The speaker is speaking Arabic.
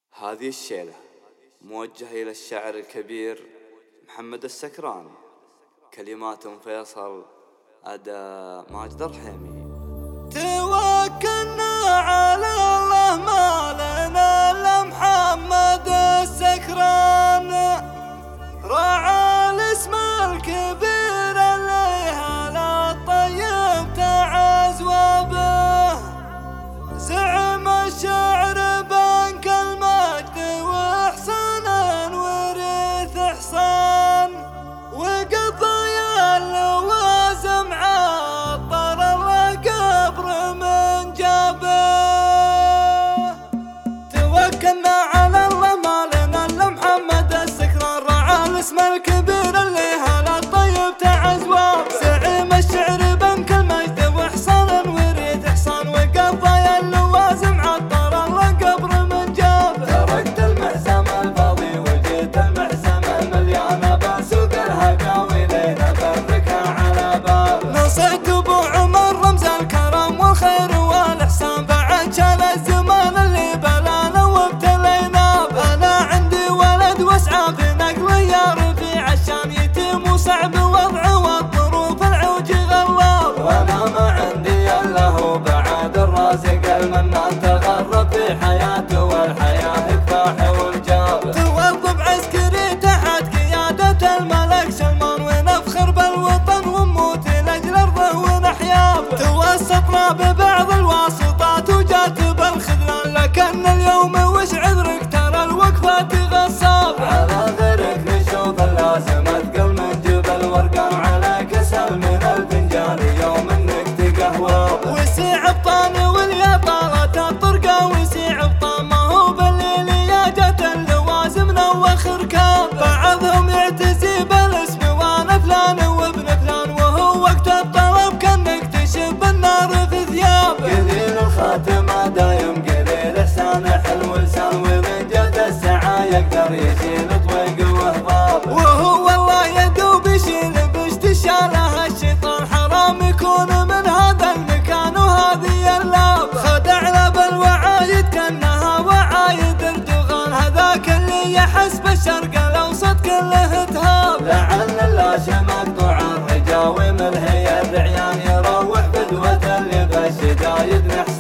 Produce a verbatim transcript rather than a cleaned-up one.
هذه الشيلة موجهة إلى الشاعر الكبير محمد السكران، كلمات فيصل، أداء ماجد الرحيمي. توكلنا على الله ما لنا إلا محمد السكران، راعى الاسم الكبير اللي هلا الطيب تعز وبه، زعم الشعر بنك المجد وإحسانا ورث إحسان، وقضايا اللوازم عطر القبر من جبه. توكلنا على الله ما لنا إلا محمد السكران، راعى الاسم الكبير اللي هلا الطيب تعز وبه، زعم الشعر بنك المجد وإحسانا ورث إحسان، وقضايا اللوازم عطر القبر من جبه. تركت المحزم الفاضي وجيت المحزم المليان بسوق الهقاوي لين بركها على باب. نصحت ابو عمر رمز الكرم والخير والاحسان، بعد شال الزمان اللي بلانا وابتلينا به. انا عندي ولد واسعى في نقله يا رفيع الشان، يتيم وصعب وضعه والظروف العوج غلاب، وانا ما عندي الا هو بعد الرازق المنان، تغرب في حياته والحياه كفاح والجاب. توظف عسكري تحت قياده الملك سلمان، ونفخر بالوطن ونموت لاجل ارضه ونحيا به. توسطنا ببعض الواسطات وجات بالخذلان، لكن اليوم وش عذرك ترى الوقفات غصاب. على غيرك نشوف اللازم اثقل من جبل ورقان، على كسل من الفنجان يوم انك تقهوى. وسيع بطان واليا طالت الطرقه، وسيع بطان ما هو بالليل يا جت اللوازم نوخ ركاب. بعضهم يعتزي بالاسم وانا فلان وابن فلان، وهو وقت الطلب كان نكتشف النار في ثياب. قليل الخاتمه دايم قليل احسان حلو لسان، ومن جد السعى يقدر يشيل طويق وهضاب. وهو والله يدوب يشيل باشتشاله الشيطان، حرام يكون من هذا المكان وهذه اللاب. خدعنا بالوعايد كانها وعايد اردوغان، هذاك اللي يحس بالشرق الاوسط كله تهاب. لعل اللاشة مقطوع الرجاوي من هي الرعيان، يروح بدوة اللي غش دايد نحس